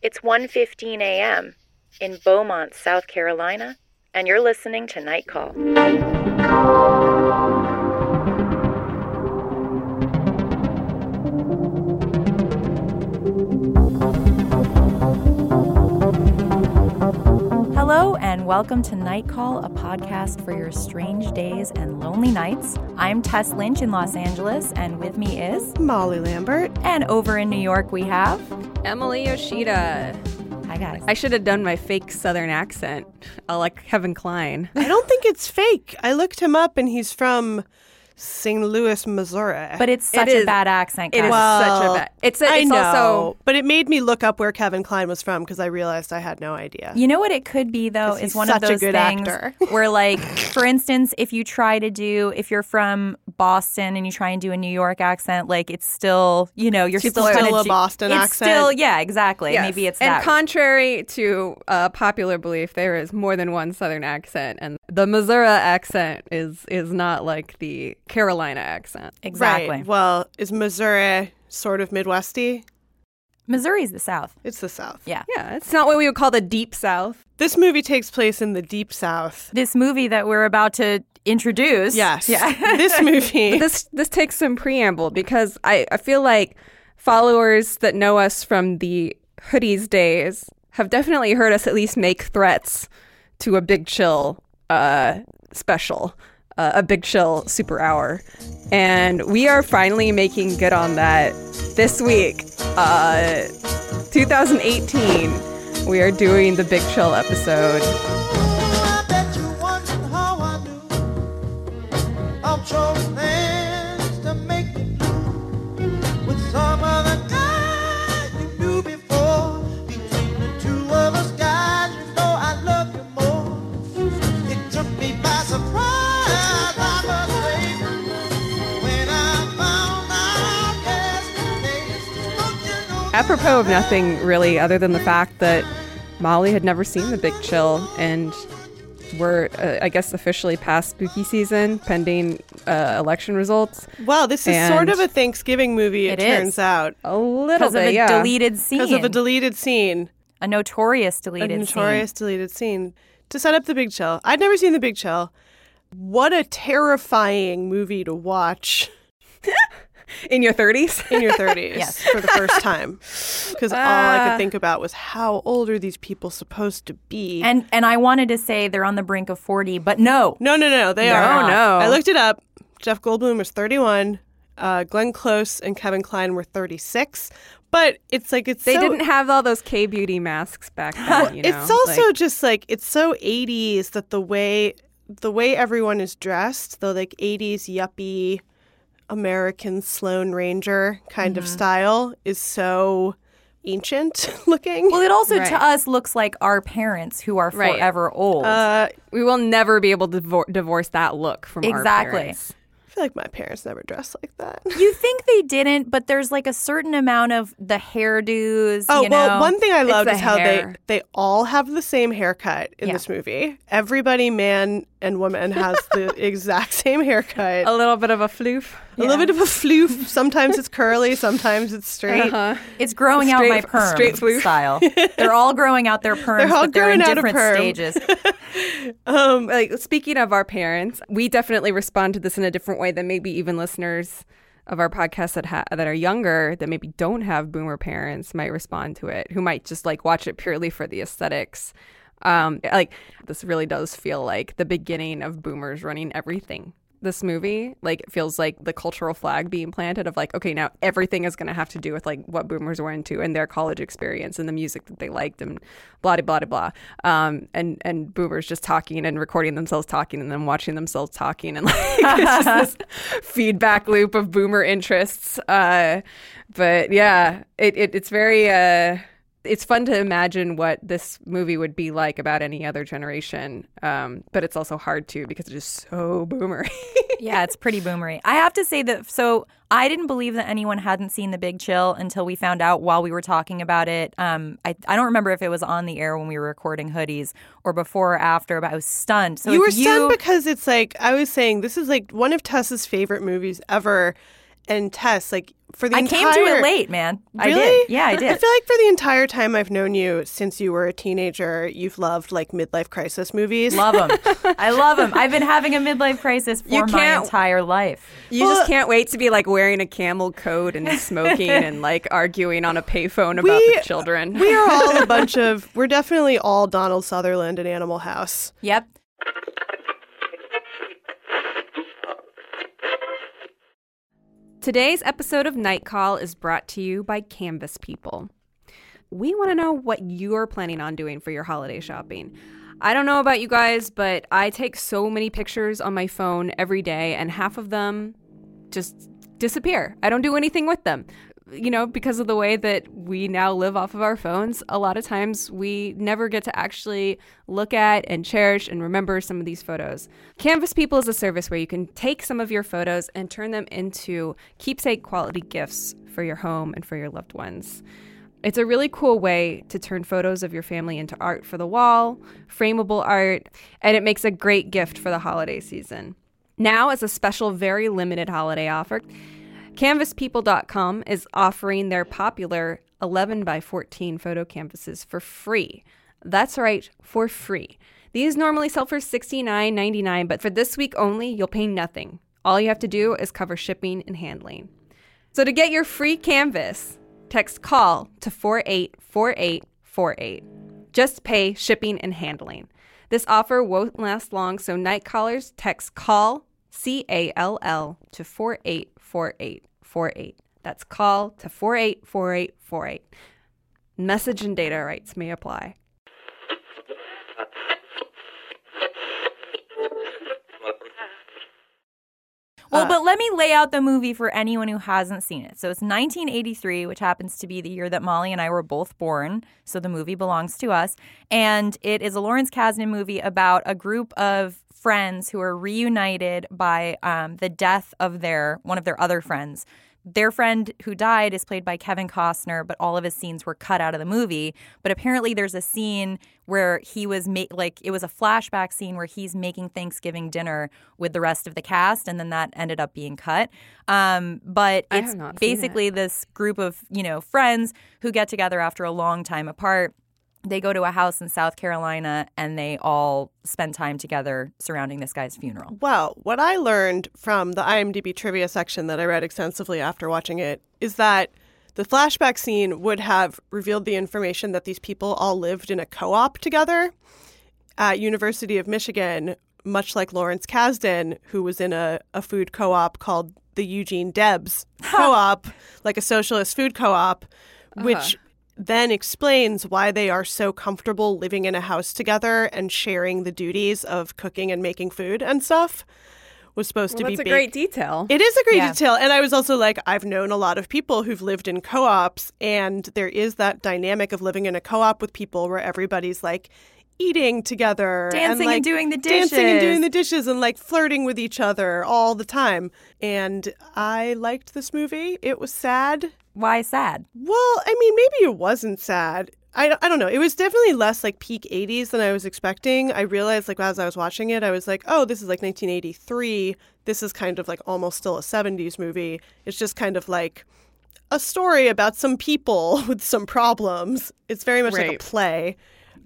It's 1:15 a.m. in Beaumont, South Carolina, and you're listening to Night Call. Hello and welcome to Night Call, a podcast for your strange days and lonely nights. I'm Tess Lynch in Los Angeles, and with me is Molly Lambert. And over in New York we have Emily Yoshida. Hi guys. I should have done my fake Southern accent, like Kevin Kline. I don't think it's fake. I looked him up and he's from St. Louis, Missouri. But it's such a bad accent. It is Well, such a bad. It's I know, also. but it made me look up where Kevin Kline was from because I realized I had no idea. You know what it could be, though, is one of those things where, like, for instance, if you're from Boston and you try and do a New York accent, like, it's still, you're still kind of a Boston accent. Still, yeah, exactly. Yes. Maybe it's and that. And contrary to popular belief, there is more than one Southern accent, and the Missouri accent is not like the Carolina accent. Exactly. Right. Well, is Missouri sort of Midwesty? Missouri's the South. It's the South. Yeah. Yeah, it's not what we would call the Deep South. This movie takes place in the Deep South. This movie that we're about to introduce. Yes. Yeah. This movie. This takes some preamble because I feel like followers that know us from the Hoodies days have definitely heard us at least make threats to a Big Chill special. A Big Chill Super Hour. And we are finally making good on that this week. 2018, we are doing the Big Chill episode. I bet you wondering how I knew. I'm chose things to make me blue with some other guy you knew before. Between the two of us guys, you know I love you more. It took me by surprise. Apropos of nothing, really, other than the fact that Molly had never seen The Big Chill, and we're, I guess, officially past spooky season, pending election results. Well, this is sort of a Thanksgiving movie, it turns out. A little bit, yeah. Because of a deleted scene. Because of a deleted scene. A notorious deleted scene. To set up The Big Chill. I'd never seen The Big Chill. What a terrifying movie to watch. In your 30s? In your 30s. Yes. For the first time. Because all I could think about was how old are these people supposed to be? And I wanted to say they're on the brink of 40, but no. No. They are not. No. I looked it up. Jeff Goldblum was 31. Glenn Close and Kevin Kline were 36. But they didn't have all those K-beauty masks back then, It's also just it's so 80s that the way everyone is dressed, the 80s yuppie American Sloane Ranger kind of style is so ancient looking. Well, it also to us looks like our parents who are forever old. We will never be able to divorce that look from our parents. I feel like my parents never dressed like that. You think they didn't, but there's a certain amount of the hairdos. Oh, well, one thing I loved is how hair. they all have the same haircut in this movie. Everybody, man and woman, has the exact same haircut. A little bit of a floof. A little bit of a floof. Sometimes it's curly, sometimes it's straight. It's growing out my perm style. They're all growing out their perms, but they're in different stages. Speaking of our parents, we definitely respond to this in a different way than maybe even listeners of our podcast that are younger, that maybe don't have boomer parents, might respond to it, who might just watch it purely for the aesthetics. This really does feel like the beginning of boomers running everything. This movie, it feels like the cultural flag being planted of okay, now everything is going to have to do with what boomers were into and their college experience and the music that they liked and blah, blah, blah, blah. And boomers just talking and recording themselves talking and then watching themselves talking. And it's just this feedback loop of boomer interests. But yeah, it's very... It's fun to imagine what this movie would be like about any other generation, but it's also hard to because it's just so boomery. Yeah, it's pretty boomery. I have to say that, so I didn't believe that anyone hadn't seen The Big Chill until we found out while we were talking about it. I don't remember if it was on the air when we were recording Hoodies or before or after, but I was stunned. So you were stunned because it's I was saying, this is one of Tess's favorite movies ever. And Tess, like for the I entire... came to it late, man. I Really? did. Yeah, I I did. feel like for the entire time I've known you since you were a teenager, you've loved like midlife crisis movies. Love them. I love them. I've been having a midlife crisis for my entire life. You just can't wait to be like wearing a camel coat and smoking and like arguing on a payphone about the children. We are all a bunch of... We're definitely all Donald Sutherland and Animal House. Yep. Today's episode of Night Call is brought to you by Canvas People. We want to know what you're planning on doing for your holiday shopping. I don't know about you guys, but I take so many pictures on my phone every day, and half of them just disappear. I don't do anything with them. You know, because of the way that we now live off of our phones, a lot of times we never get to actually look at and cherish and remember some of these photos. Canvas People is a service where you can take some of your photos and turn them into keepsake quality gifts for your home and for your loved ones. It's a really cool way to turn photos of your family into art for the wall, frameable art, and it makes a great gift for the holiday season. Now, as a special, very limited holiday offer, CanvasPeople.com is offering their popular 11 by 14 photo canvases for free. That's right, for free. These normally sell for $69.99, but for this week only, you'll pay nothing. All you have to do is cover shipping and handling. So to get your free canvas, text CALL to 484848. Just pay shipping and handling. This offer won't last long, so night callers text CALL, C-A-L-L, to 484848. That's CALL to 484848. Message and data rights may apply. Well, but let me lay out the movie for anyone who hasn't seen it. So it's 1983, which happens to be the year that Molly and I were both born. So the movie belongs to us. And it is a Lawrence Kasdan movie about a group of friends who are reunited by the death of one of their other friends. Their friend who died is played by Kevin Costner, but all of his scenes were cut out of the movie. But apparently there's a scene where he was it was a flashback scene where he's making Thanksgiving dinner with the rest of the cast, and then that ended up being cut. But it's basically this group of, friends who get together after a long time apart. They go to a house in South Carolina, and they all spend time together surrounding this guy's funeral. Well, what I learned from the IMDb trivia section that I read extensively after watching it is that the flashback scene would have revealed the information that these people all lived in a co-op together at University of Michigan, much like Lawrence Kasdan, who was in a food co-op called the Eugene Debs Co-op, like a socialist food co-op, which then explains why they are so comfortable living in a house together and sharing the duties of cooking and making food and stuff. Was supposed to be big. That's a great detail. It is a great detail. And I was also like, I've known a lot of people who've lived in co-ops, and there is that dynamic of living in a co-op with people where everybody's like eating together. Dancing and doing the dishes. Dancing and doing the dishes and like flirting with each other all the time. And I liked this movie. It was sad. Why sad? Well, I mean, maybe it wasn't sad. I don't know. It was definitely less like peak 80s than I was expecting. I realized like as I was watching it, I was like, oh, this is like 1983. This is kind of like almost still a 70s movie. It's just kind of like a story about some people with some problems. It's very much like a play.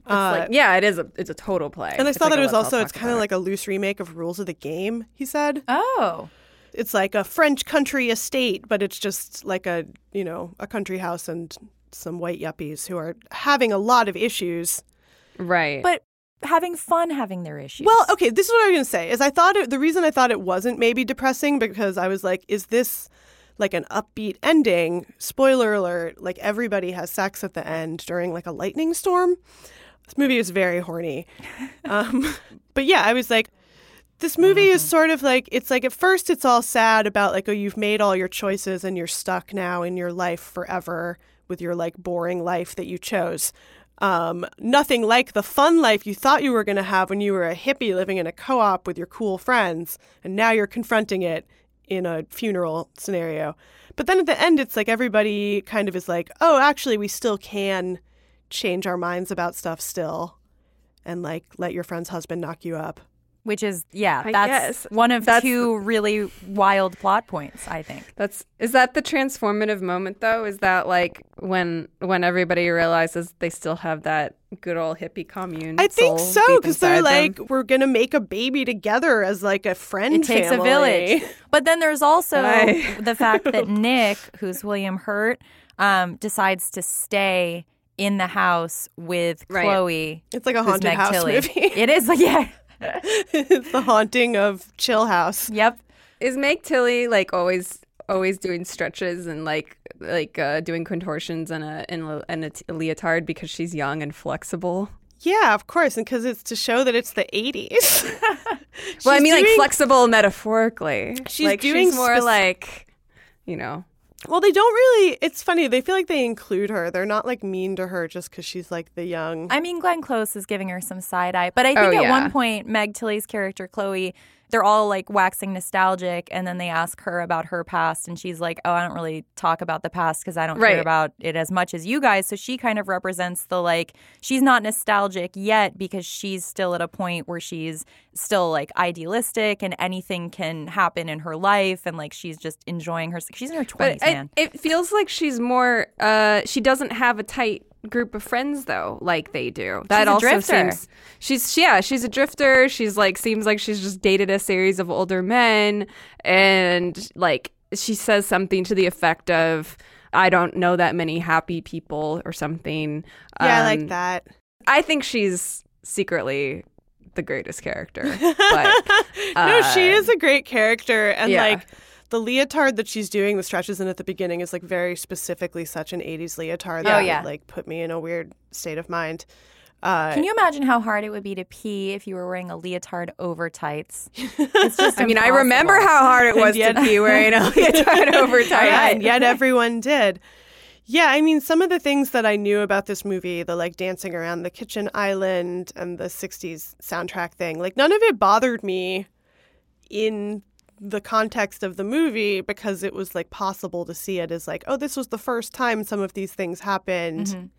It is. It's a total play. And I thought that it was also, it's kind of like a loose remake of Rules of the Game, he said. Oh. It's like a French country estate, but it's just like a country house and some white yuppies who are having a lot of issues. Right. But having fun having their issues. Well, okay, this is what I was going to say. Is the reason I thought it wasn't maybe depressing because I was like, is this like an upbeat ending? Spoiler alert, like everybody has sex at the end during like a lightning storm. This movie is very horny. But yeah, I was like, this movie is sort of like, it's like at first it's all sad about like, oh, you've made all your choices and you're stuck now in your life forever with your like boring life that you chose. Nothing like the fun life you thought you were going to have when you were a hippie living in a co-op with your cool friends. And now you're confronting it in a funeral scenario. But then at the end, it's like everybody kind of is like, oh, actually, we still can change our minds about stuff still and like let your friend's husband knock you up. Which is, I that's guess. one of That's- two really wild plot points, I think. Is that the transformative moment though? Is that like when everybody realizes they still have that good old hippie commune? I think soul so, deep because they're inside like, them? we're going to make a baby together as like a friend It takes family. a village. But then there's also Aye. the fact that Nick, who's William Hurt, decides to stay in the house with Right. Chloe. It's like a who's haunted Meg house Tilly. movie. It is, yeah. It's the haunting of Chill House. Yep. Is Meg Tilly like always doing stretches and like doing contortions in a leotard because she's young and flexible? Yeah, of course, and because it's to show that it's the 80s. Well, I mean, like doing- flexible metaphorically. She's like, doing she's more spec- like, you know. Well, they don't really. It's funny. They feel like they include her. They're not like mean to her just because she's like the young. I mean, Glenn Close is giving her some side eye. But I Oh, think at yeah. one point, Meg Tilly's character, Chloe, they're all like waxing nostalgic. And then they ask her about her past. And she's like, oh, I don't really talk about the past because I don't Right. care about it as much as you guys. So she kind of represents the like, she's not nostalgic yet because she's still at a point where she's still like idealistic and anything can happen in her life. And like, she's just enjoying her. She's in her 20s, But man. it feels like she's more. She doesn't have a tight group of friends though, like they do. That She's a also drifter. seems. She's a drifter. She's like seems like she's just dated a series of older men, and like she says something to the effect of, "I don't know that many happy people" or something. Yeah, I like that. I think she's secretly the greatest character. But No, she is a great character, and yeah. like the leotard that she's doing the stretches in at the beginning is like very specifically such an 80s leotard that yeah. like put me in a weird state of mind. Can you imagine how hard it would be to pee if you were wearing a leotard over tights? It's just I mean, I remember how hard it was yet- to be wearing a leotard over Yeah, tight. and yet everyone did. Yeah, I mean, some of the things that I knew about this movie, the like dancing around the kitchen island and the 60s soundtrack thing, like none of it bothered me in the context of the movie because it was like possible to see it as like, oh, this was the first time some of these things happened.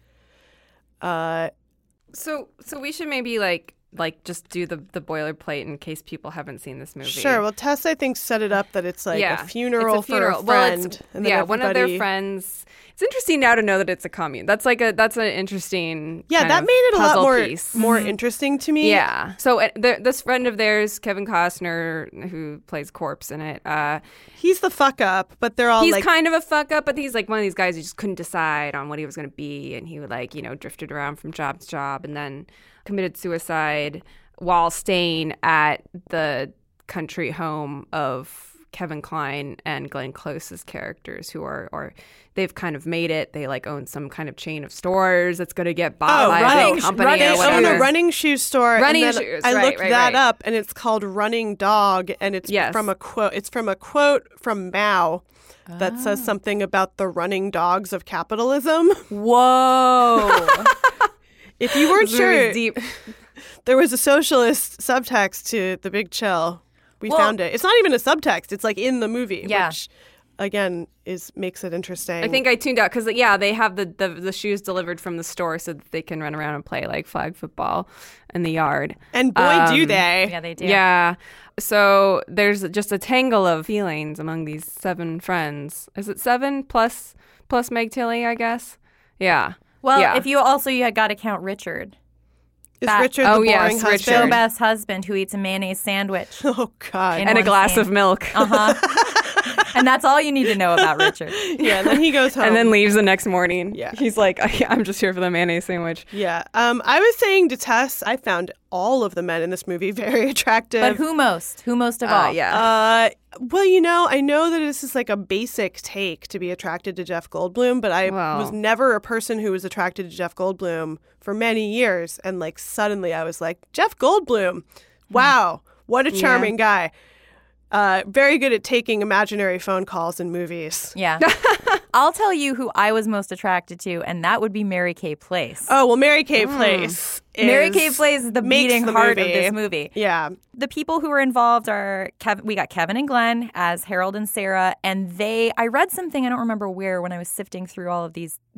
So we should maybe like just do the boilerplate in case people haven't seen this movie. Sure. Well, Tess, I think, set it up that it's like a funeral It's a funeral. for a Well, friend. and then one of their everybody- friends. It's interesting now to know that it's a commune. That's an interesting. Yeah, kind that of made it a lot puzzle more piece. more interesting to me. Yeah. So this friend of theirs, Kevin Costner, who plays Corpse in it, He's the fuck up, but they're all he's like, kind of a fuck up, but he's like one of these guys who just couldn't decide on what he was going to be, and he would like drifted around from job to job, and then committed suicide while staying at the country home of Kevin Kline and Glenn Close's characters, who are they've kind of made it. They like own some kind of chain of stores that's going to get bought by a big company they or own whatever. a running shoe store. Running and then shoes, I right, looked right, that right. up, and it's called Running Dog, and it's Yes. from a quote. It's from a quote from Mao that says something about the running dogs of capitalism. Whoa. If you weren't This movie's sure, deep. there was a socialist subtext to The Big Chill. We Well- found it. It's not even a subtext. It's like in the movie, Yeah. which again makes it interesting. I think I tuned out because they have the shoes delivered from the store so that they can run around and play like flag football in the yard. and boy, do they. Yeah, they do. Yeah. So there's just a tangle of feelings among these 7 friends. Is it 7 plus Meg Tilly, I guess? Yeah. Well, Yeah. if you had got to count Richard. Is That- Richard the Oh, boring yes, husband? Richard. Joe Best's husband who eats a mayonnaise sandwich. Oh God. In And a one glass scene. of milk. And that's all you need to know about Richard. Yeah, and then he goes home. And then leaves the next morning. Yeah. He's like, I'm just here for the mayonnaise sandwich. Yeah. I was saying to Tess, I found all of the men in this movie very attractive. But who most? Who most of all? Yeah. Well, I know that this is like a basic take to be attracted to Jeff Goldblum, but I Wow. was never a person who was attracted to Jeff Goldblum for many years. And like suddenly I was like, Jeff Goldblum, wow, what a charming guy. Very good at taking imaginary phone calls in movies. Yeah. I'll tell you who I was most attracted to, and that would be Mary Kay Place. Oh, well, Mary Kay Place. Mary Kay Place is the makes beating the heart of movie. this movie. Yeah. The people who are involved are we got Kevin and Glenn as Harold and Sarah, and I read something, I don't remember where, when I was sifting through all of these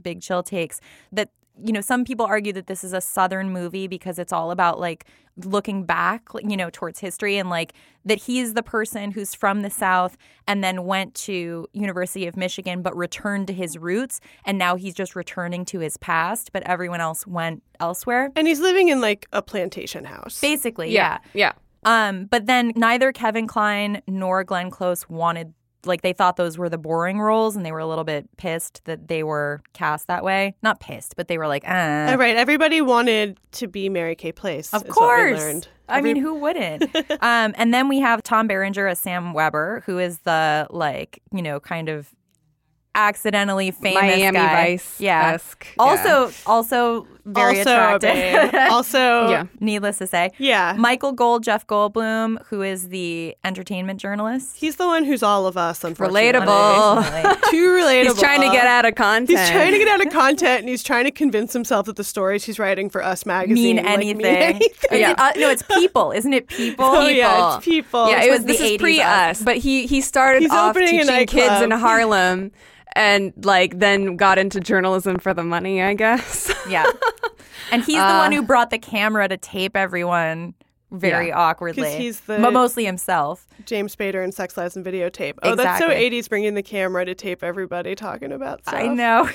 Big Chill takes, that, you know, some people argue that this is a Southern movie because it's all about like looking back, you know, towards history, and like that he's the person who's from the South and then went to University of Michigan but returned to his roots, and now he's just returning to his past, but everyone else went elsewhere. And he's living in like a plantation house. Basically, Yeah. But then neither Kevin Kline nor Glenn Close wanted, like, they thought those were the boring roles, and they were a little bit pissed that they were cast that way. Not pissed, but they were like, Right. Everybody wanted to be Mary Kay Place. Of is what we course. learned. I mean, who wouldn't? And then we have Tom Berenger as Sam Weber, who is the, like, you know, kind of accidentally famous Miami guy. Vice-esque. Also very Also a attractive. babe. Also, Yeah. Needless to say. yeah. Michael Gold, Jeff Goldblum, who is the entertainment journalist. He's the one who's all of us, unfortunately. Relatable. Unfortunately. Too relatable. He's trying to get out of content. He's trying to get out of content, and he's trying to convince himself that the stories he's writing for Us magazine mean like, anything. Yeah. No, it's People. Isn't it People? Oh yeah, it's people. Yeah, Which it was was this the is 80s pre-us, but he started He's off opening a teaching kids nightclub. in Harlem, and like then got into journalism for the money, I guess. Yeah. And he's the one who brought the camera to tape everyone very awkwardly. 'Cause he's the- but mostly himself. James Spader in Sex Lies and Videotape. Oh, that's so Exactly. 80s, bringing the camera to tape everybody talking about stuff. I know.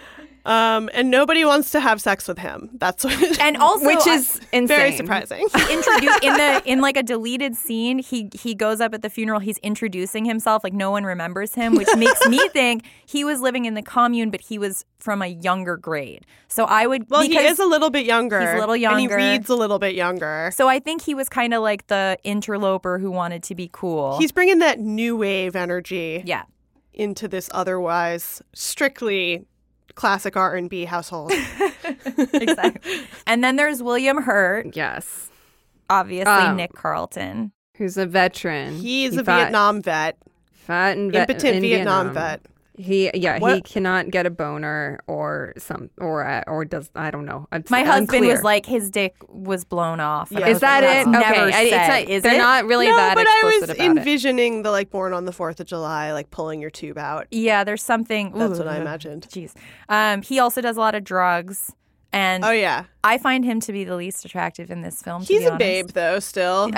And nobody wants to have sex with him. That's what. And also, Which is insane. very surprising. introduce in like a deleted scene, he goes up at the funeral, he's introducing himself like no one remembers him, which makes me think he was living in the commune, but he was from a younger grade. So I would Well, he because- is a little bit younger. He's a little And younger. he reads a little bit younger. so I think he was kind of like the interloper who wanted to be cool. He's bringing that new wave energy yeah. into this otherwise strictly classic R&B household. Exactly. And then there's William Hurt, Yes, obviously Nick Carlton. who's a veteran. He's He a fought- Vietnam vet. fat and Impotent Vietnam vet. He What- cannot get a boner or does, I don't know. It's My husband unclear. was like, his dick was blown off. And Yeah. I Is was that like, it? that's Okay, never it's said. not, Is they're it? not really No, that but I explicit was about it. envisioning the like Born on the 4th of July, like pulling your tube out. Yeah, there's something. That's what I Ooh. imagined. Jeez. He also does a lot of drugs, and Oh yeah, I find him to be the least attractive in this film. to he's be a honest. babe though. Still,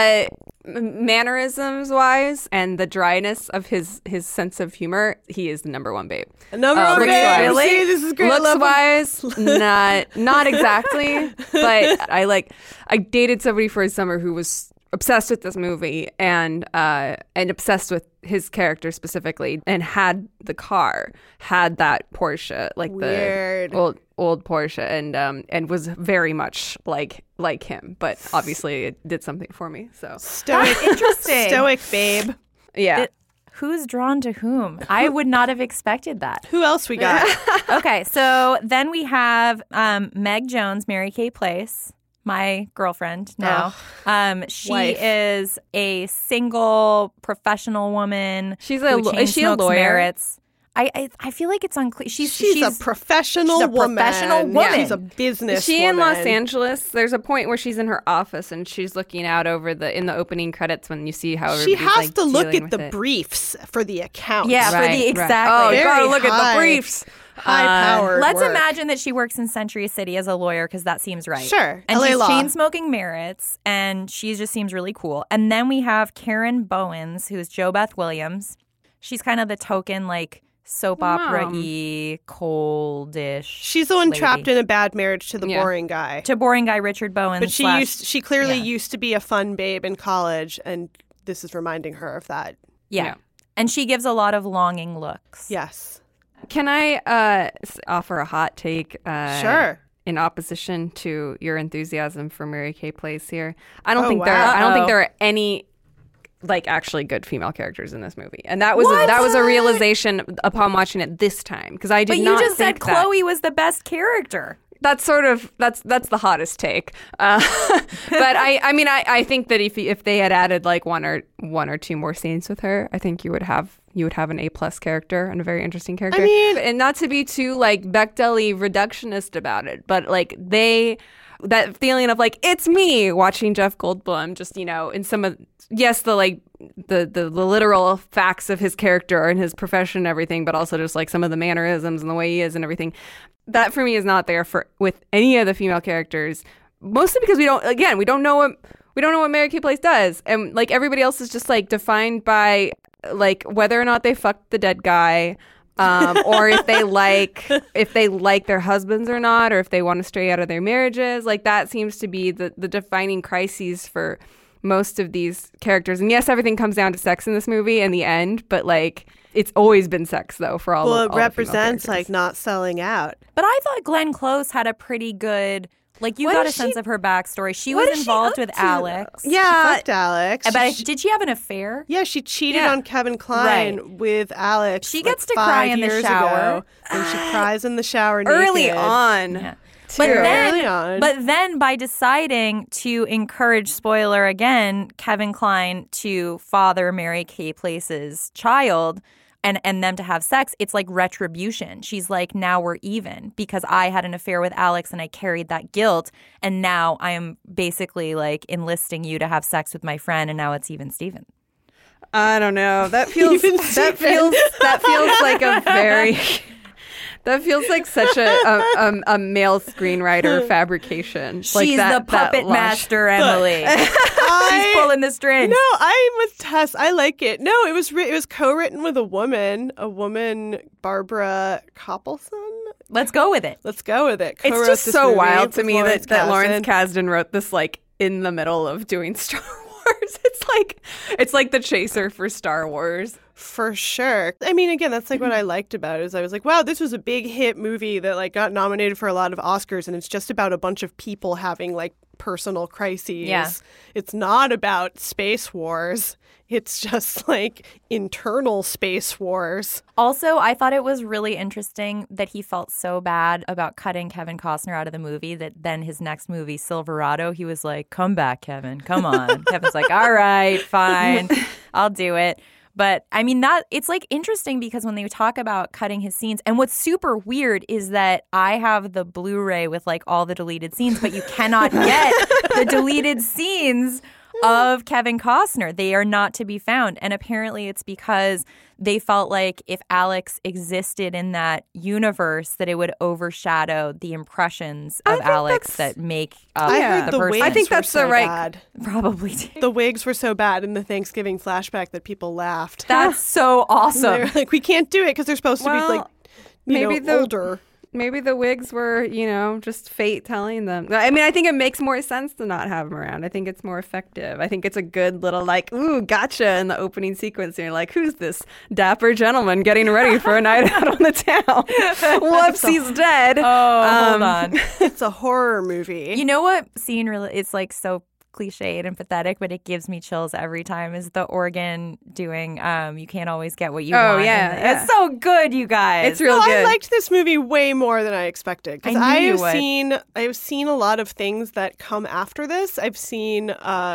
Mannerisms wise and the dryness of his sense of humor, he is the number one babe. number one looks babe. wise. See, this is great. I Looks love him. wise, not exactly, but I dated somebody for a summer who was obsessed with this movie and obsessed with his character specifically, and had that Porsche, like Weird. the old Porsche, and was very much like him, but obviously it did something for me. So Stoic, Interesting. stoic babe. yeah. Who's drawn to whom? I would not have expected that. Who else we got? Okay, so then we have Meg Jones, Mary Kay Place, my girlfriend now. She Wife. is a single professional woman. She's who is she a chain-smokes lawyer? Merits. I feel like it's unclear. She's a professional she's a woman. professional woman. She's a business. Is she in woman. Los Angeles? There's a point where she's in her office and she's looking out over in the opening credits when you see how She everybody's, has like, to look dealing at with the it. briefs for the accounts. Yeah, for the Right. exactly. Oh, you Very gotta look at high. the briefs. high-powered Let's work. imagine that she works in Century City as a lawyer because that seems right. Sure. And LA she's law. chain smoking Merits, and she just seems really cool. And then we have Karen Bowens, who's Jo Beth Williams. She's kind of the token, like, soap opera-y, coldish. She's the one lady. trapped in a bad marriage to the Yeah. boring guy. To boring guy Richard Bowens. But she clearly yeah. used to be a fun babe in college, and this is reminding her of that. Yeah. Yeah. And she gives a lot of longing looks. Yes. Can I offer a hot take? Sure. In opposition to your enthusiasm for Mary Kay Place here, I don't Oh, think wow. I don't think Uh-oh. there are any like actually good female characters in this movie, and that was a realization upon watching it this time because I did But you not just said think that. Chloe was the best character. That's sort of that's the hottest take, but I think that if they had added like one or two more scenes with her, I think you would have an A+ character and a very interesting character. I mean- and not to be too like Bechdel-y reductionist about it, but like that feeling of like it's me watching Jeff Goldblum just in some of yes, the literal facts of his character and his profession and everything, but also just like some of the mannerisms and the way he is and everything. That for me is not there with any of the female characters, mostly because we don't know what Mary Kay Place does, and like everybody else is just like defined by like whether or not they fucked the dead guy, or if they like their husbands or not, or if they want to stray out of their marriages. Like that seems to be the defining crises for most of these characters. And yes, everything comes down to sex in this movie in the end, but like it's always been sex though for all. Well, all it represents like not selling out. But I thought Glenn Close had a pretty good. Like, you What got a is sense she- of her backstory. She what was is she involved up with to, Alex. She fucked Alex. But did she have an affair? Yeah, she cheated Yeah. on Kevin Kline Right. with Alex. She like, gets to 5 cry in the years shower. ago, and she cries in the shower early naked. on. Yeah. too. But Early on. then by deciding to encourage, spoiler again, Kevin Kline to father Mary Kay Place's child and them to have sex, it's like retribution. She's like, now we're even because I had an affair with Alex and I carried that guilt. And now I am basically like enlisting you to have sex with my friend. And now it's even Steven. I don't know. That feels like a very. That feels like such a male screenwriter fabrication. Like She's that, the puppet that lush- master, Emily. She's pulling the strings. No, I'm with Tess. I like it. No, it was co-written with a woman, Barbara Koppelson. Let's go with it. Let's go with it. It's Co-wrote just this so movie wild to with me Lawrence that Lawrence Kasdan. Kasdan wrote this like in the middle of doing Star Wars. It's like the chaser for Star Wars. For sure. I mean, again, that's like what I liked about it is I was like, wow, this was a big hit movie that like got nominated for a lot of Oscars, and it's just about a bunch of people having like personal crises. Yeah. It's not about space wars. It's just like internal space wars. Also, I thought it was really interesting that he felt so bad about cutting Kevin Costner out of the movie that then his next movie, Silverado, he was like, come back, Kevin. Come on. Kevin's like, all right, fine. I'll do it. But I mean, it's like interesting because when they talk about cutting his scenes, and what's super weird is that I have the Blu-ray with like all the deleted scenes, but you cannot get the deleted scenes of Kevin Costner. They are not to be found. And apparently it's because they felt like if Alex existed in that universe, that it would overshadow the impressions of Alex that make up I heard the person. wigs I think were that's the so right- bad. Probably do. The wigs were so bad in the Thanksgiving flashback that people laughed. That's so They awesome. were like, we can't do it because they're supposed to be Well, like, maybe the- older. Maybe the wigs were, just fate telling them. I mean, I think it makes more sense to not have them around. I think it's more effective. I think it's a good little like, ooh, gotcha in the opening sequence. And you're like, who's this dapper gentleman getting ready for a night out on the town? Whoops, he's dead. Oh, hold on. It's a horror movie. You know what scene really, it's like so cliched and pathetic, but it gives me chills every time is the organ doing You Can't Always Get What You Oh, Want. yeah, And yeah. It's so good, you guys. It's real No, good. I liked this movie way more than I expected because I knew you would. I've seen a lot of things that come after this. I've seen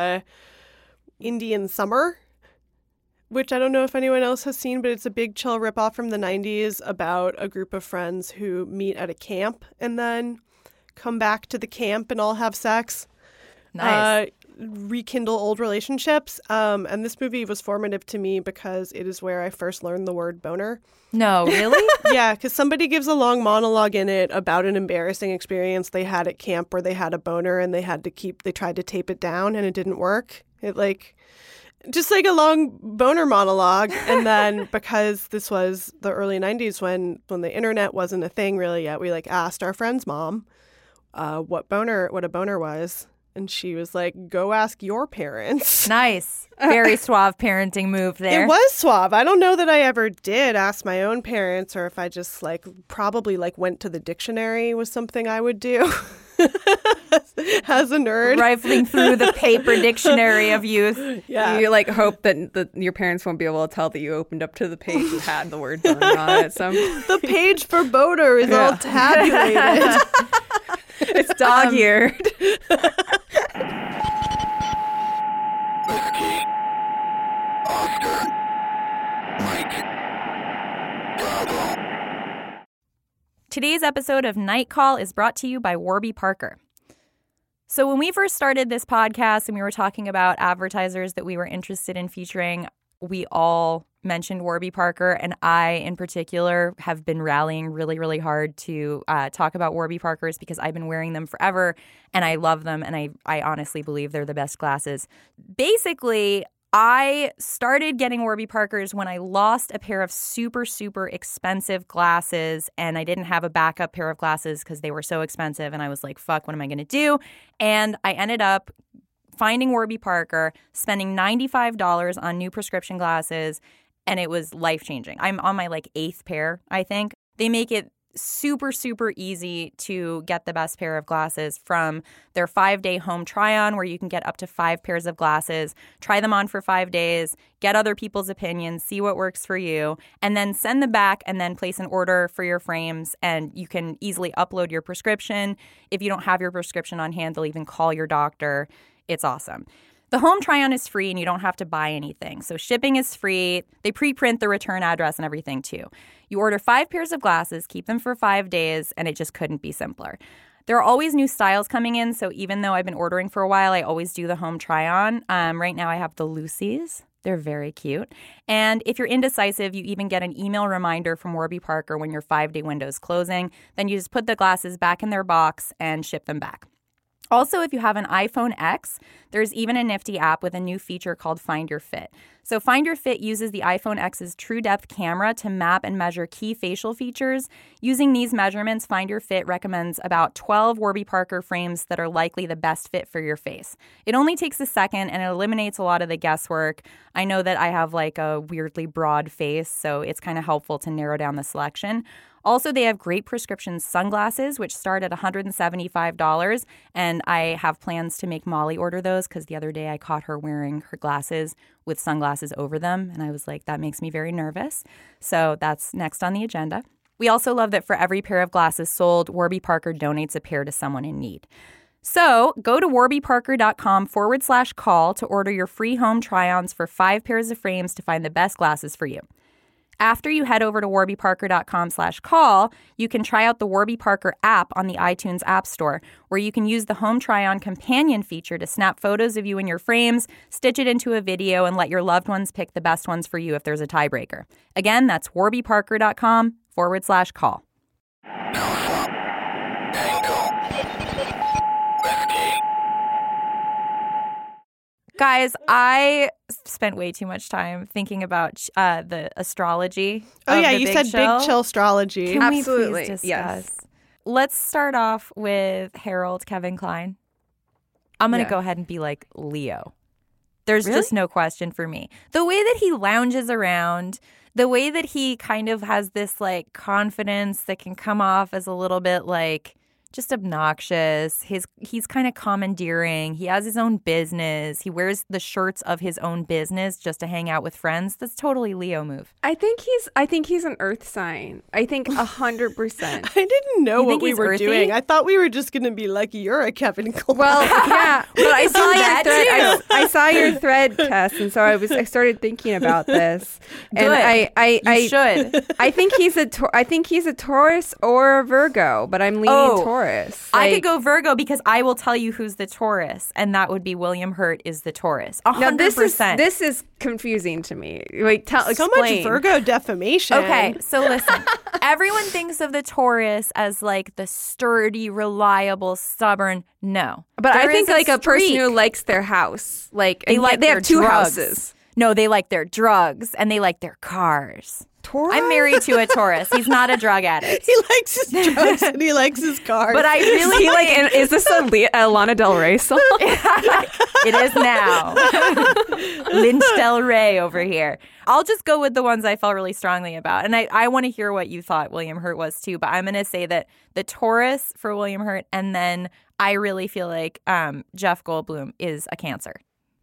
Indian Summer, which I don't know if anyone else has seen, but it's a big chill ripoff from the 90s about a group of friends who meet at a camp and then come back to the camp and all have sex. Nice. Rekindle old relationships. And this movie was formative to me because it is where I first learned the word boner. No, really? Yeah, because somebody gives a long monologue in it about an embarrassing experience they had at camp where they had a boner and they tried to tape it down and it didn't work. Just like a long boner monologue. And then because this was the early 90s when the internet wasn't a thing really yet, we asked our friend's mom what a boner was. And she was like, go ask your parents. Nice. Very suave parenting move there. It was suave. I don't know that I ever did ask my own parents or if I just probably went to the dictionary was something I would do as a nerd. Rifling through the paper dictionary of youth. Yeah. You hope that your parents won't be able to tell that you opened up to the page that had the word boner on it. So The page for boner is all tabulated. it's dog-eared. Whiskey, Oscar, Mike, Bravo. Today's episode of Night Call is brought to you by Warby Parker. So when we first started this podcast and we were talking about advertisers that we were interested in featuring, we all mentioned Warby Parker, and I in particular have been rallying really, really hard to talk about Warby Parkers because I've been wearing them forever and I love them, and I honestly believe they're the best glasses. Basically, I started getting Warby Parkers when I lost a pair of super, super expensive glasses, and I didn't have a backup pair of glasses because they were so expensive, and I was like, fuck, what am I going to do? And I ended up finding Warby Parker, spending $95 on new prescription glasses, and it was life-changing. I'm on my 8th pair, I think. They make it super, super easy to get the best pair of glasses from their 5-day home try-on where you can get up to 5 pairs of glasses, try them on for 5 days, get other people's opinions, see what works for you, and then send them back and then place an order for your frames, and you can easily upload your prescription. If you don't have your prescription on hand, they'll even call your doctor. It's awesome. The home try-on is free and you don't have to buy anything. So shipping is free. They pre-print the return address and everything too. You order 5 pairs of glasses, keep them for 5 days, and it just couldn't be simpler. There are always new styles coming in, so even though I've been ordering for a while, I always do the home try-on. Right now I have the Lucy's. They're very cute. And if you're indecisive, you even get an email reminder from Warby Parker when your 5-day window is closing. Then you just put the glasses back in their box and ship them back. Also, if you have an iPhone X, there's even a nifty app with a new feature called Find Your Fit. So Find Your Fit uses the iPhone X's true depth camera to map and measure key facial features. Using these measurements, Find Your Fit recommends about 12 Warby Parker frames that are likely the best fit for your face. It only takes a second and it eliminates a lot of the guesswork. I know that I have a weirdly broad face, so it's kind of helpful to narrow down the selection. Also, they have great prescription sunglasses, which start at $175, and I have plans to make Molly order those because the other day I caught her wearing her glasses with sunglasses over them, and I was like, that makes me very nervous. So that's next on the agenda. We also love that for every pair of glasses sold, Warby Parker donates a pair to someone in need. So go to warbyparker.com/call to order your free home try-ons for 5 pairs of frames to find the best glasses for you. After you head over to warbyparker.com/call, you can try out the Warby Parker app on the iTunes App Store, where you can use the Home Try-On companion feature to snap photos of you in your frames, stitch it into a video, and let your loved ones pick the best ones for you if there's a tiebreaker. Again, that's warbyparker.com/call. Alpha. Tango. Whiskey. Guys, I spent way too much time thinking about the astrology. Oh, of yeah, the you said Chill. Big Chill astrology. Can Absolutely, we please discuss? yes. Let's start off with Harold Kevin Klein. I'm going to Yeah. go ahead and be like Leo. There's Really? just no question for me. The way that he lounges around, the way that he kind of has this confidence that can come off as a little bit just obnoxious. He's kind of commandeering. He has his own business. He wears the shirts of his own business just to hang out with friends. That's totally Leo move. I think he's an earth sign. I think 100%. I didn't know You what think we he's were earthy? doing. I thought we were just going to be like, you're a Kevin Klein. Well, yeah, but I saw your that thread. too. I saw your thread, Tess, and so I started thinking about this. And Good. I should. I think he's a Taurus or a Virgo, but I'm leaning Taurus. I could go Virgo because I will tell you who's the Taurus, and that would be William Hurt is the Taurus. 100%. Now this is confusing to me. so Explain. much Virgo defamation. Okay, so listen. Everyone thinks of the Taurus as the sturdy, reliable, stubborn. No. But I There think is a person streak. who likes their house, They they their have 2 drugs. houses. No, they like their drugs and they like their cars. Taurus? I'm married to a Taurus. He's not a drug addict. He likes his drugs and he likes his cars. But I really think is this a Lana Del Rey song? it is now. Lynch Del Rey over here. I'll just go with the ones I felt really strongly about. And I want to hear what you thought William Hurt was too. But I'm going to say that the Taurus for William Hurt, and then I really feel like Jeff Goldblum is a Cancer.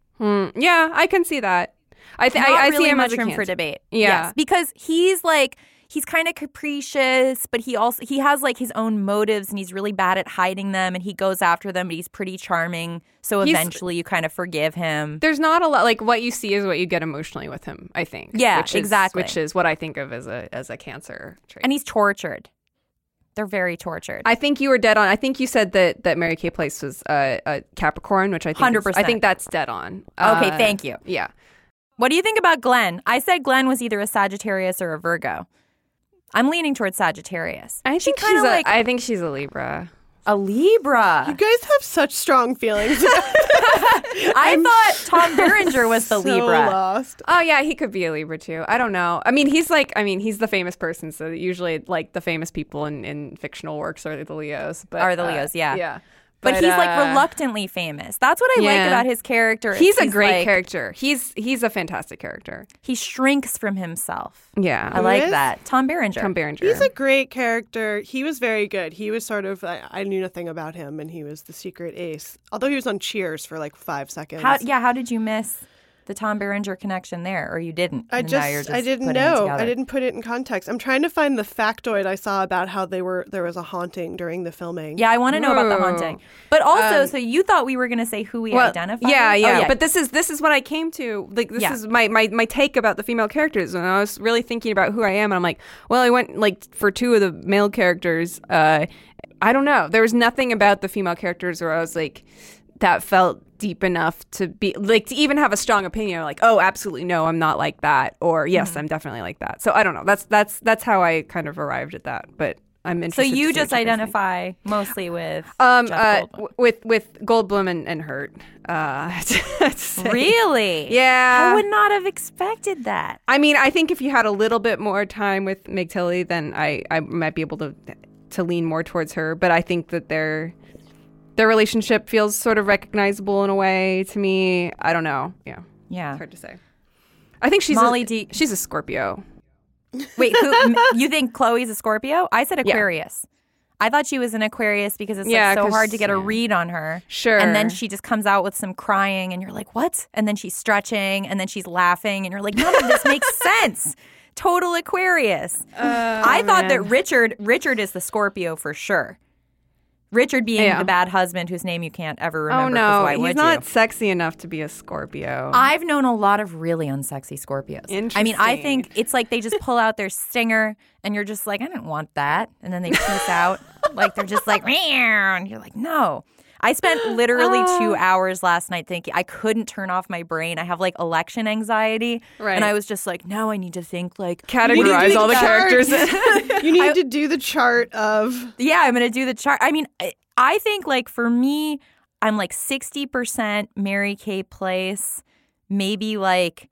Yeah, I can see that. I Not see really him much as a room for Cancer. debate. Yeah. Yes, because he's kind of capricious, but he has his own motives and he's really bad at hiding them and he goes after them, but he's pretty charming. So eventually you kind of forgive him. There's not a lot what you see is what you get emotionally with him, I think. Yeah, which is, exactly. Which is what I think of as a Cancer trait. And he's tortured. They're very tortured. I think you were dead on. I think you said that Mary Kay Place was a Capricorn, which I think 100%. I think that's dead on. Okay, thank you. Yeah. What do you think about Glenn? I said Glenn was either a Sagittarius or a Virgo. I'm leaning towards Sagittarius. I think kinda like I think she's a Libra. a Libra. You guys have such strong feelings. I thought Tom Berenger was the so Libra. lost. Oh yeah, he could be a Libra too. I don't know. I mean, he's the famous person, so usually like the famous people in fictional works are the Leos. But Are the Leos, yeah. Yeah. But he's like reluctantly famous. That's what I like about his character. He's a great like, character. He's a fantastic character. He shrinks from himself. Yeah. I like is? that. Tom Berenger. Tom Berenger. He's a great character. He was very good. He was sort of, I knew nothing about him, and he was the secret ace. Although he was on Cheers for like 5 seconds. How did you miss the Tom Berenger connection there, or you didn't? I and now you're just didn't putting it know. together? I didn't put it in context. I'm trying to find the factoid I saw about how there was a haunting during the filming. Yeah, I want to know about the Ooh. haunting. But also, so you thought we were going to say who we identify? Yeah, with? yeah. Oh, But this is what I came to. Like this Yeah. is my take about the female characters. And I was really thinking about who I am, and I'm like, well, I went like for 2 of the male characters. I don't know. There was nothing about the female characters where I was like, that felt deep enough to be like to even have a strong opinion. Like, oh, absolutely no, I'm not like that, or yes, I'm definitely like that. So I don't know. That's how I kind of arrived at that. But I'm So interested. you to see just what you guys think. identify mostly with Jeff Goldblum. With Goldblum and Hurt. To say. Really? Yeah. I would not have expected that. I mean, I think if you had a little bit more time with Meg Tilly, then I might be able to lean more towards her. But I think that their relationship feels sort of recognizable in a way to me. I don't know. Yeah, Yeah. it's hard to say. I think she's Molly D- she's a Scorpio. Wait, you think Chloe's a Scorpio? I said Aquarius. I thought she was an Aquarius because it's Yeah, like so 'cause- hard to get a yeah. read on her. Sure. And then she just comes out with some crying and you're like, what? And then she's stretching and then she's laughing and you're like, none of this makes sense. Total Aquarius. I thought that Richard is the Scorpio for sure. Richard being the bad husband whose name you can't ever remember. Oh no, 'cause why he's would not you? sexy enough to be a Scorpio. I've known a lot of really unsexy Scorpios. I mean, I think it's like they just pull out their stinger and you're just like, I didn't want that. And then they peace out. Like they're just like, meow. And you're like, no. I spent literally 2 hours last night thinking I couldn't turn off my brain. I have like election anxiety. Right. And I was just like, no, I need to think like Categorize all the characters. You need to do the chart of. Yeah, I'm going to do the chart. I mean, I think like for me, I'm like 60% Mary Kay Place, maybe like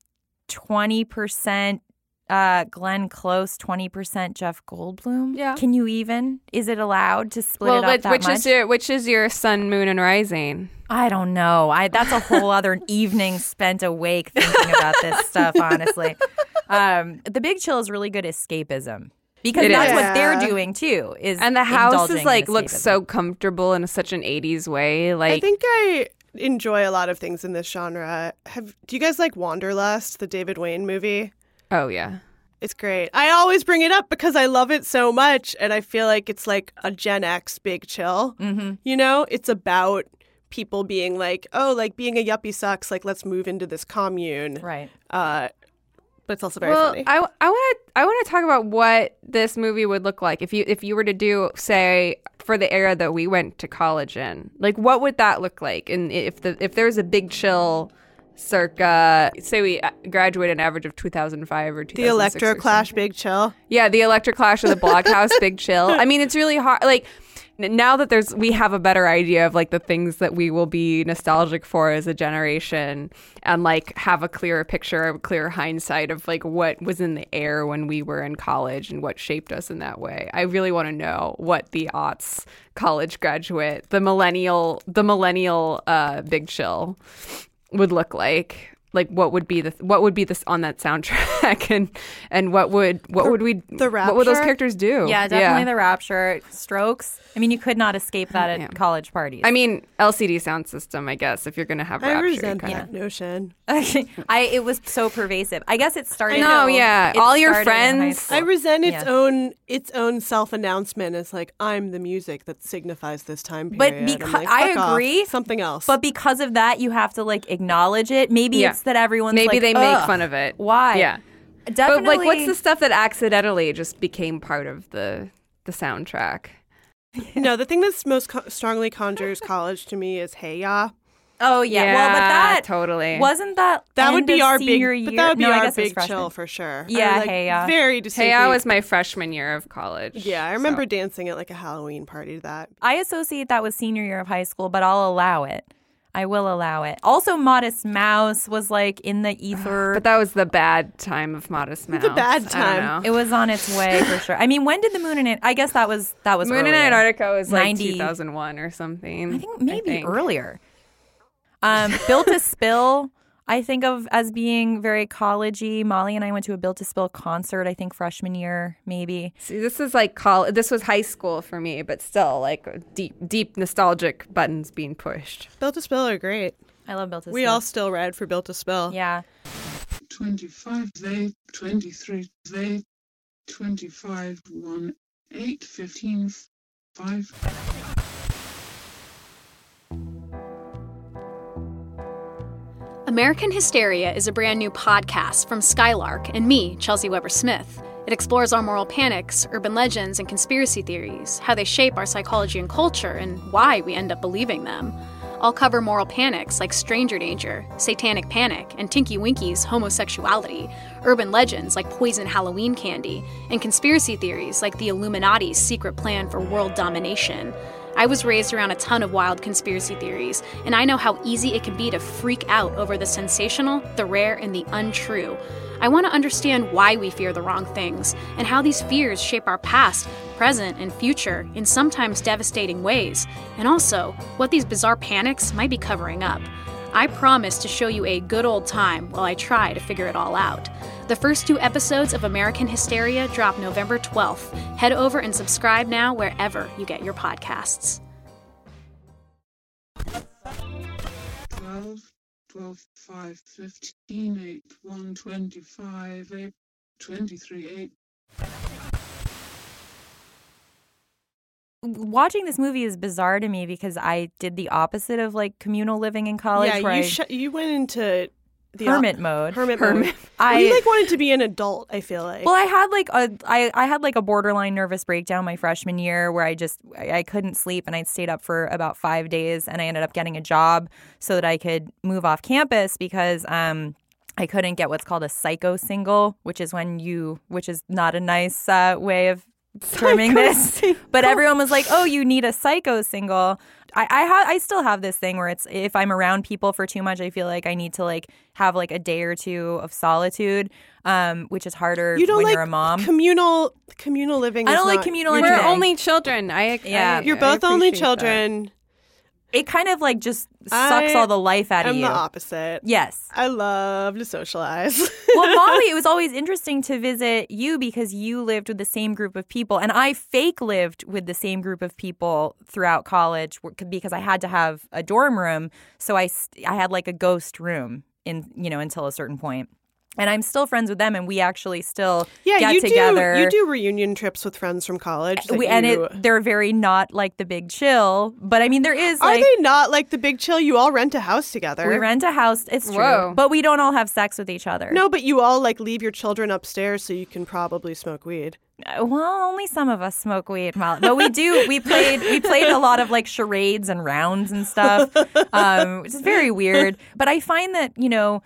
20% Glenn Close, 20% Jeff Goldblum. Yeah. Can you even? Is it allowed to split it up that which is your sun, moon, and rising? I don't know. That's a whole other evening spent awake thinking about this stuff, honestly. The Big Chill is really good escapism. Because It that's is. what they're doing too. And the house indulging is in like looks escapism. so comfortable in such an 80s way. I Like think I enjoy a lot of things in this genre. Do you guys like Wanderlust, the David Wayne movie? oh yeah. It's great. I always bring it up because I love it so much, and I feel like it's like a Gen X Big Chill. Mm-hmm. You know, it's about people being like, oh, like being a yuppie sucks. Like, let's move into this commune. Right. But it's also very Well, funny. I want to talk about what this movie would look like if you were to do, say, for the era that we went to college in. Like, what would that look like? And if there's a Big Chill circa, say we graduate an average of 2005 or 2006 The Electro or Clash something. Big Chill. Yeah, the Electric Clash or the Blockhouse Big Chill. I mean, it's really hard. Like, now that we have a better idea of like the things that we will be nostalgic for as a generation, and like have a clearer picture, a clearer hindsight of like what was in the air when we were in college and what shaped us in that way. I really want to know what the aughts college graduate, the millennial Big Chill would look like. Like what would be this on that soundtrack, and what would those Rapture? characters do? Yeah, definitely the Rapture. Strokes. I mean, you could not escape that at college parties. I mean, LCD sound system, I guess, if you're going to have I Rapture. resent kinda. that notion. it was so pervasive. I guess it started. No, yeah. it All your started in high friends- school. I resent Yeah. its own self-announcement as like, I'm the music that signifies this time But period. I'm because like, I fuck off. agree, Something else. But because of that, you have to like acknowledge it. Maybe Yeah. it's that everyone's Maybe like, they make "Ugh, fun of it. Why? Yeah. Definitely. But like, what's the stuff that accidentally just became part of the the soundtrack. No, the thing that's most strongly conjures college to me is Hey Ya. Oh yeah. Well, but that totally wasn't that. That would end be of our senior big, year? but that would be No, I our guess it was big freshman. chill for sure. Yeah, Like, Hey Ya. very Hey distinctly. Ya was my freshman year of college. Yeah, I remember dancing at like a Halloween party to that. I associate that with senior year of high school, but I'll allow it. I will allow it. Also, Modest Mouse was like in the ether. But that was the bad time of Modest Mouse. The bad I don't time. know. It was on its way for sure. I mean, when did the Moon and I guess that was Moon and earlier. Antarctica was like 90 2001 or something. I think maybe earlier. Built to Spill, I think of as being very college-y. Molly and I went to a Built to Spill concert, I think freshman year, maybe. See, this is like this was high school for me, but still like deep nostalgic buttons being pushed. Built to Spill are great. I love Built to Spill. We all still read for Built to Spill. Yeah. 25, they, 23, they, 25, 1, 8, 15, 5. American Hysteria is a brand new podcast from Skylark and me, Chelsea Weber Smith. It explores our moral panics, urban legends, and conspiracy theories, how they shape our psychology and culture, and why we end up believing them. I'll cover moral panics like stranger danger, satanic panic, and Tinky Winky's homosexuality, urban legends like poison Halloween candy, and conspiracy theories like the Illuminati's secret plan for world domination. I was raised around a ton of wild conspiracy theories, and I know how easy it can be to freak out over the sensational, the rare, and the untrue. I want to understand why we fear the wrong things, and how these fears shape our past, present, and future in sometimes devastating ways, and also what these bizarre panics might be covering up. I promise to show you a good old time while I try to figure it all out. The first 2 episodes of American Hysteria drop November 12th. Head over and subscribe now wherever you get your podcasts. 12, 12, 5, 15, 8, 1, 25, 8, 23, 8. Watching this movie is bizarre to me because I did the opposite of like communal living in college. Yeah, where you went into the hermit mode. Hermit mode. I You like wanted to be an adult, I feel like. Well, I had like a borderline nervous breakdown my freshman year where I couldn't sleep and I stayed up for about 5 days and I ended up getting a job so that I could move off campus because I couldn't get what's called a psycho single, which is not a nice way of terming this. But everyone was like, "Oh, you need a psycho single." I still have this thing where it's if I'm around people for too much, I feel like I need to like have like a day or two of solitude, which is harder you don't when like you're a mom. communal living. I is don't like not communal your living. We're thing. only children. You're both only appreciate children. It kind of like just sucks I all the life out of I'm you. the opposite. Yes. I love to socialize. Well, Molly, it was always interesting to visit you because you lived with the same group of people. And I fake lived with the same group of people throughout college because I had to have a dorm room. So I had like a ghost room until a certain point. And I'm still friends with them, and we actually still get together. You do reunion trips with friends from college. They're very not like the Big Chill, but I mean there is. Are they not like the Big Chill? You all rent a house together. We rent a house. It's true, Whoa. but we don't all have sex with each other. No, but you all like leave your children upstairs so you can probably smoke weed. Well, only some of us smoke weed, Molly. But we do. We played a lot of like charades and rounds and stuff, which is very weird. But I find that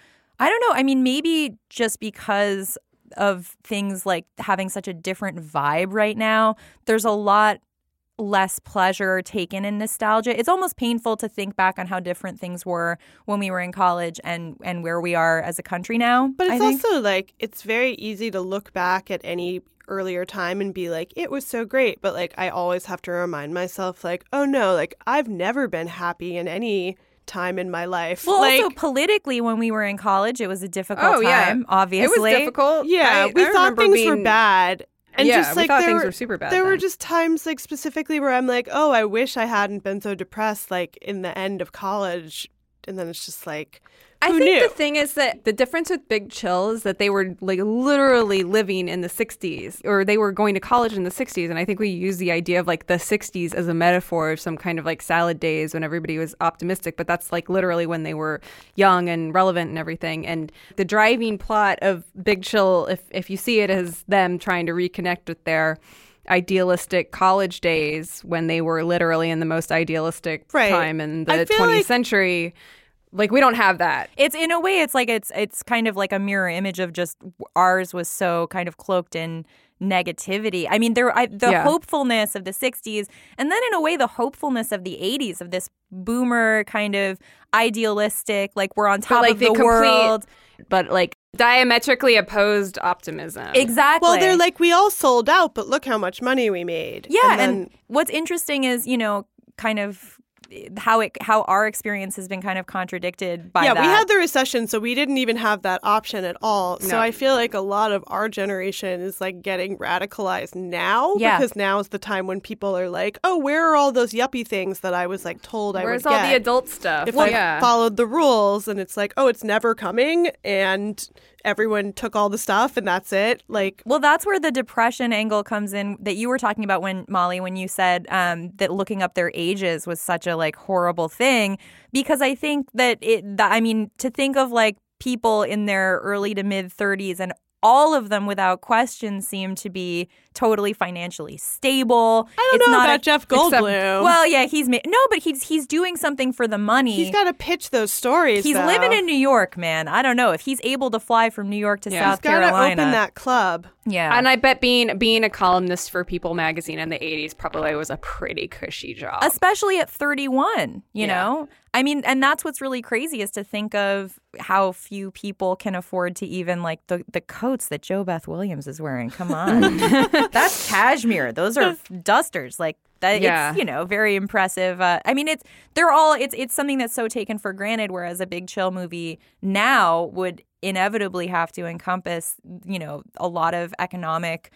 I don't know. I mean, maybe just because of things like having such a different vibe right now, there's a lot less pleasure taken in nostalgia. It's almost painful to think back on how different things were when we were in college and where we are as a country now. But I it's think. also like it's very easy to look back at any earlier time and be like, it was so great. But like I always have to remind myself like, oh no, like I've never been happy in any time in my life. Well, like, also politically, when we were in college, it was a difficult time. Obviously, it was difficult. yeah, we thought things were bad. And Yeah, just we like thought there things were were super bad There were then. just times like specifically where I'm like, oh, I wish I hadn't been so depressed like in the end of college. And then it's just like, I who think knew? the thing is that the difference with Big Chill is that they were like literally living in the 60s, or they were going to college in the 60s. And I think we use the idea of like the 60s as a metaphor of some kind of like salad days when everybody was optimistic. But that's like literally when they were young and relevant and everything. And the driving plot of Big Chill, if you see it as them trying to reconnect with their idealistic college days when they were literally in the most idealistic Right. time in I the feel 20th like- century. Like, we don't have that. It's in a way, it's like it's kind of like a mirror image of just ours was so kind of cloaked in negativity. I mean, the hopefulness of the 60s, and then in a way the hopefulness of the 80s, of this boomer kind of idealistic, like we're on top like of the complete- world. But like diametrically opposed optimism. Exactly. Well, they're like, we all sold out, but look how much money we made. Yeah, then- and what's interesting is, kind of how our experience has been kind of contradicted by that. we had the recession, so we didn't even have that option at all. So No. I feel like a lot of our generation is like getting radicalized now Yeah. because now is the time when people are like, oh, where are all those yuppie things that I was like told I Where's would all get the adult stuff? if I followed the rules? And it's like, oh, it's never coming, and everyone took all the stuff, and that's it. Like, Well, that's where the depression angle comes in that you were talking about when you said that looking up their ages was such a like horrible thing, because I think that to think of like people in their early to mid 30s and all of them without question seem to be totally financially stable. I don't know about Jeff Goldblum. Well, yeah, but he's doing something for the money. He's got to pitch those stories. He's though. living in New York, man. I don't know if he's able to fly from New York to South He's got to Carolina. open that club. Yeah, And I bet being a columnist for People magazine in the 80s probably was a pretty cushy job. especially at 31, you know? I mean, and that's what's really crazy is to think of how few people can afford to even like the coats that Joe Beth Williams is wearing. Come on. That's cashmere. Those are dusters. Like that, Yeah. it's, very impressive. I mean, it's something that's so taken for granted, whereas a Big Chill movie now would inevitably have to encompass, a lot of economic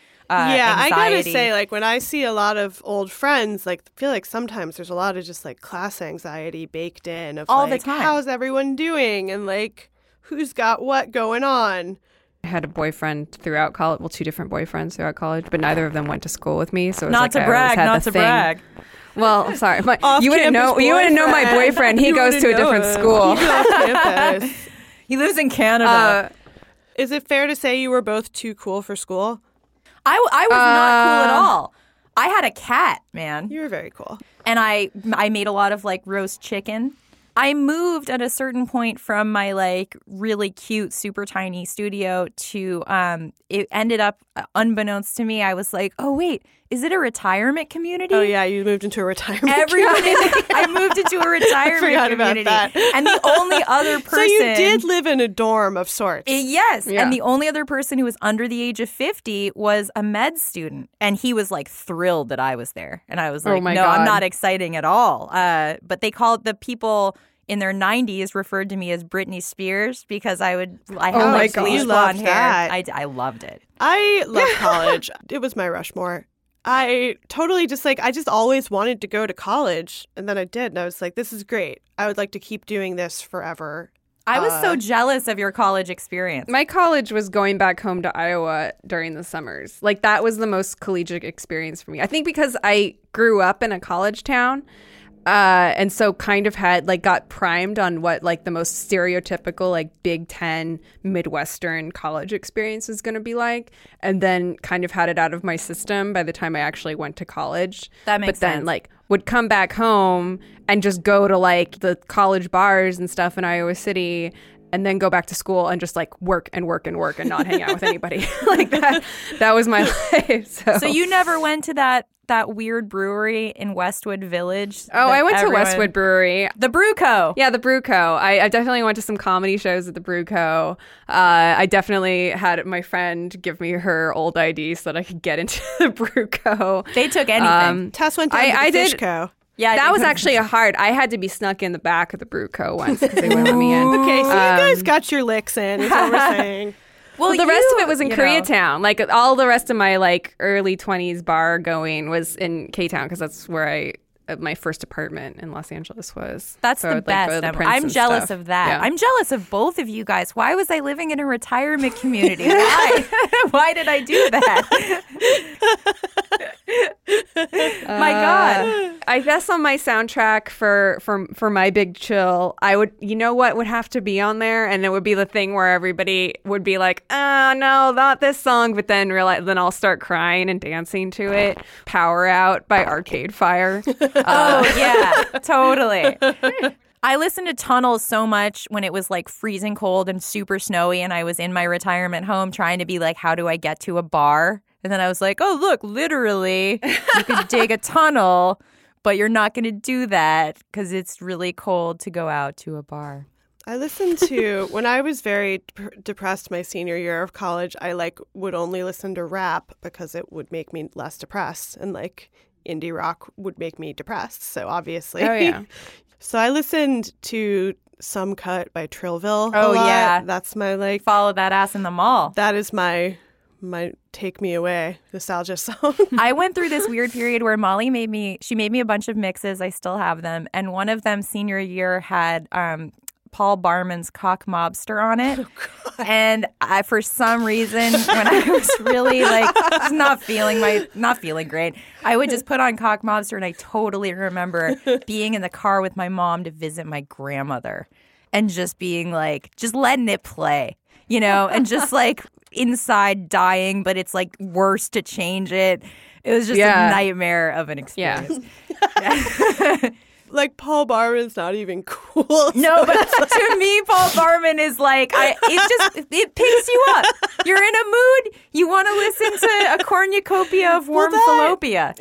I gotta anxiety. say, like, when I see a lot of old friends, like, I feel like sometimes there's a lot of just like class anxiety baked in of All the like, time. how's everyone doing, and like, who's got what going on. I had a boyfriend throughout college, well, 2 different boyfriends throughout college, but neither of them went to school with me. So it was Not like to I always brag, had not the to thing. brag. Well, I'm sorry, but Off-campus you wouldn't know my boyfriend. boyfriend. He You goes to a wouldn't different know. school. He's off campus. He lives in Canada. Is it fair to say you were both too cool for school? I was not cool at all. I had a cat, man. You were very cool. And I made a lot of like roast chicken. I moved at a certain point from my like really cute, super tiny studio to it ended up unbeknownst to me. I was like, oh wait, is it a retirement community? Oh yeah, you moved into a retirement. Everyone, I moved into a retirement forgot about community, that. and the only other person. So you did live in a dorm of sorts. Yes. Yeah. And the only other person who was under the age of 50 was a med student. And he was like thrilled that I was there. And I was like, my no, God. I'm not exciting at all. But they called the people in their 90s referred to me as Britney Spears because I had my like God. bleach You blonde loved hair. that. I loved it. I loved college. It was my Rushmore. I totally I just always wanted to go to college. And then I did. And I was like, this is great. I would like to keep doing this forever. I was so jealous of your college experience. My college was going back home to Iowa during the summers. Like, that was the most collegiate experience for me. I think because I grew up in a college town. And so kind of got primed on what like the most stereotypical like Big Ten Midwestern college experience is going to be like, and then kind of had it out of my system by the time I actually went to college. That makes But then sense. like would come back home and just go to like the college bars and stuff in Iowa City, and then go back to school and just like work and work and work and not hang out with anybody. Like that was my life. So you never went to that weird brewery in Westwood Village? Oh, that I went to everyone- Westwood Brewery. The Brew Co. Yeah, the Brew Co. I definitely went to some comedy shows at the Brew Co. I definitely had my friend give me her old ID so that I could get into the Brew Co. They took anything. Tess went down to the I Fish did- Co. Yeah, That was actually hard. I had to be snuck in the back of the Brew Co. once because they wouldn't let me in. Okay, so you guys got your licks in, is what we're saying. Well, The rest of it was in you know. Koreatown. Like all the rest of my like early 20s bar going was in K-Town because that's where my first apartment in Los Angeles was. That's So the I'd, like, go to best. the Prince I'm and jealous stuff. of that. Yeah. I'm jealous of both of you guys. Why was I living in a retirement community? Why? Why did I do that? My God. I guess on my soundtrack for my Big Chill, I would, you know what would have to be on there, and it would be the thing where everybody would be like, "Oh no, not this song," but then realize, then I'll start crying and dancing to it. "Power Out" by Arcade Fire. Oh yeah, totally. I listened to Tunnels so much when it was like freezing cold and super snowy, and I was in my retirement home trying to be like, how do I get to a bar? And then I was like, oh, look, literally, you could dig a tunnel, but you're not going to do that because it's really cold to go out to a bar. I listened to, when I was very depressed my senior year of college, I would only listen to rap because it would make me less depressed, and indie rock would make me depressed. So obviously. Oh, yeah. So I listened to Some Cut by Trillville. Oh, a lot. yeah. That's my Follow that ass in the mall. that is my take me away nostalgia song. I went through this weird period where Molly made me a bunch of mixes. I still have them. And one of them senior year had Paul Barman's Cock Mobster on it. Oh, and I, for some reason, when I was really not feeling great, I would just put on Cock Mobster, and I totally remember being in the car with my mom to visit my grandmother and just being just letting it play, and just inside dying, but it's worse to change it. It was just a nightmare of an experience. Yeah. Paul Barman's not even cool. No, but to me, Paul Barman is it picks you up. You're in a mood. You want to listen to a cornucopia of warm fallopia.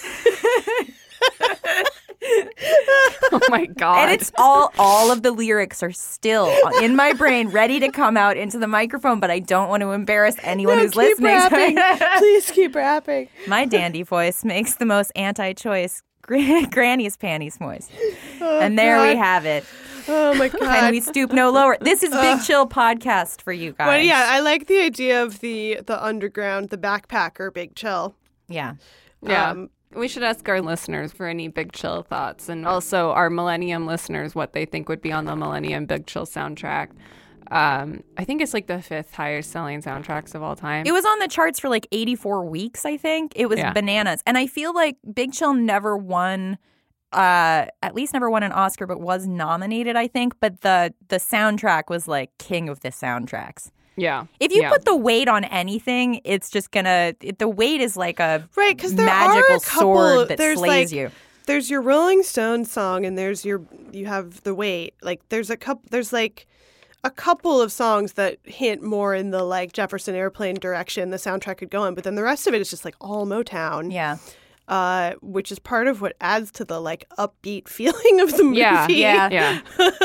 Oh my God. And it's all of the lyrics are still in my brain, ready to come out into the microphone, but I don't want to embarrass anyone who's keep listening. rapping. Please keep rapping. My dandy voice makes the most anti-choice granny's panties moist. And there we have it. Oh my God. Can we stoop no lower? This is Big Chill Podcast for you guys. Well, yeah, I like the idea of the underground, the backpacker Big Chill. Yeah. Yeah. We should ask our listeners for any Big Chill thoughts, and also our Millennium listeners what they think would be on the Millennium Big Chill soundtrack. I think it's the 5th highest selling soundtracks of all time. It was on the charts for 84 weeks, I think. It was bananas. And I feel like Big Chill never won, at least never won an Oscar, but was nominated, I think. But the soundtrack was king of the soundtracks. Yeah. If you put the weight on anything, it's just the weight is like a right, 'cause there magical are a couple, sword that slays you. There's your Rolling Stones song, and you have the weight. There's a couple of songs that hint more in the Jefferson Airplane direction the soundtrack could go in, but then the rest of it is just all Motown. Yeah. Which is part of what adds to the upbeat feeling of the movie. Yeah.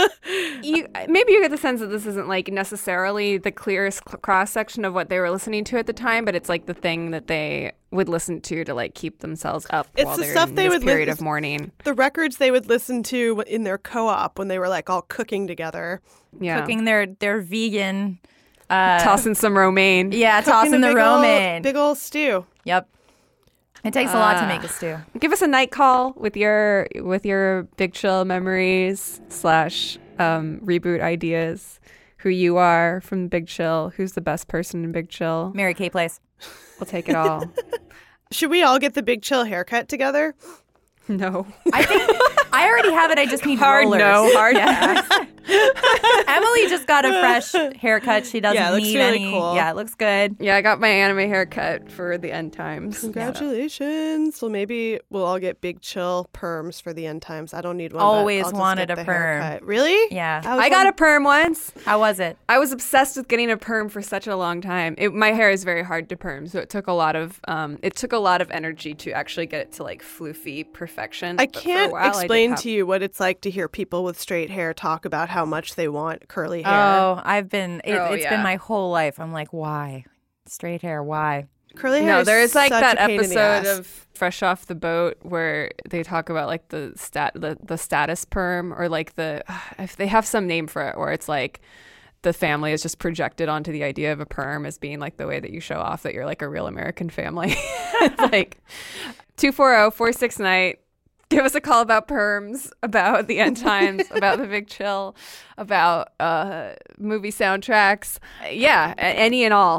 Maybe you get the sense that this isn't necessarily the clearest cross section of what they were listening to at the time, but it's the thing that they would listen to keep themselves up while they're in this period of mourning. The records they would listen to in their co-op when they were all cooking together. Yeah, cooking their vegan, tossing some romaine. Yeah, tossing the romaine. Big old stew. Yep. It takes a lot to make a stew. Give us a night call with your Big Chill memories / reboot ideas. Who you are from Big Chill? Who's the best person in Big Chill? Mary Kay Place. We'll take it all. Should we all get the Big Chill haircut together? No. I think I already have it. I just need hard rollers. no. Hard yeah. Emily just got a fresh haircut. She doesn't it looks need really any. cool. Yeah, it looks good. Yeah, I got my anime haircut for the end times. Congratulations. Well, maybe we'll all get Big Chill perms for the end times. I don't need one. Always but I'll just wanted get a the perm. haircut. Really? Yeah. I got a perm once. How was it? I was obsessed with getting a perm for such a long time. My hair is very hard to perm, so it took a lot of energy to actually get it to floofy perfection. I can't explain to you what it's like to hear people with straight hair talk about how much they want curly hair. Oh, it's been my whole life. I'm like, why? Straight hair, why? Curly hair. No, there is such that a pain in the episode ass. of Fresh Off the Boat where they talk about the status perm, or if they have some name for it, where it's the family is just projected onto the idea of a perm as being the way that you show off that you're a real American family. It's 240-46-NIGHT. Give us a call about perms, about the end times, about the Big Chill, about movie soundtracks. Yeah, any and all.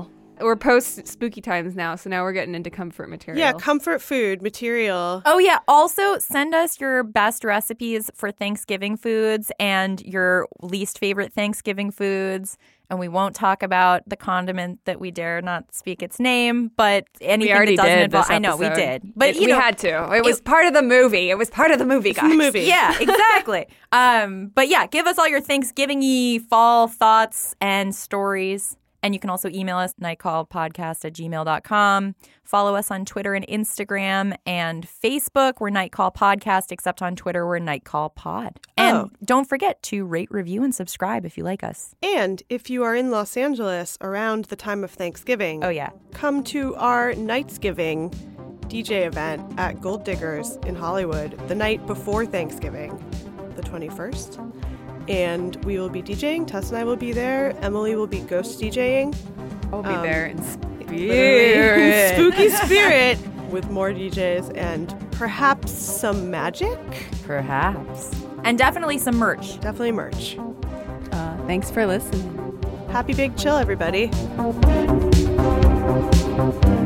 we're post spooky times now, so now we're getting into comfort material. Yeah, comfort food material. Oh, yeah. Also, send us your best recipes for Thanksgiving foods and your least favorite Thanksgiving foods. And we won't talk about the condiment that we dare not speak its name, but anything we already that doesn't did involve. this I know we episode. did, but we had to. It was part of the movie. It was part of the movie, guys. The movie. Yeah, exactly. But yeah, give us all your Thanksgiving-y fall thoughts and stories. And you can also email us, nightcallpodcast@gmail.com. Follow us on Twitter and Instagram and Facebook. We're Nightcall Podcast, except on Twitter, we're Nightcall Pod. And don't forget to rate, review, and subscribe if you like us. And if you are in Los Angeles around the time of Thanksgiving, Oh, yeah. come to our Nightsgiving DJ event at Gold Diggers in Hollywood the night before Thanksgiving, the 21st. And we will be DJing. Tess and I will be there. Emily will be ghost DJing. I'll be there in Literally, spirit. spooky spirit with more DJs and perhaps some magic. Perhaps. And definitely some merch. Definitely merch. Thanks for listening. Happy Big Chill, everybody.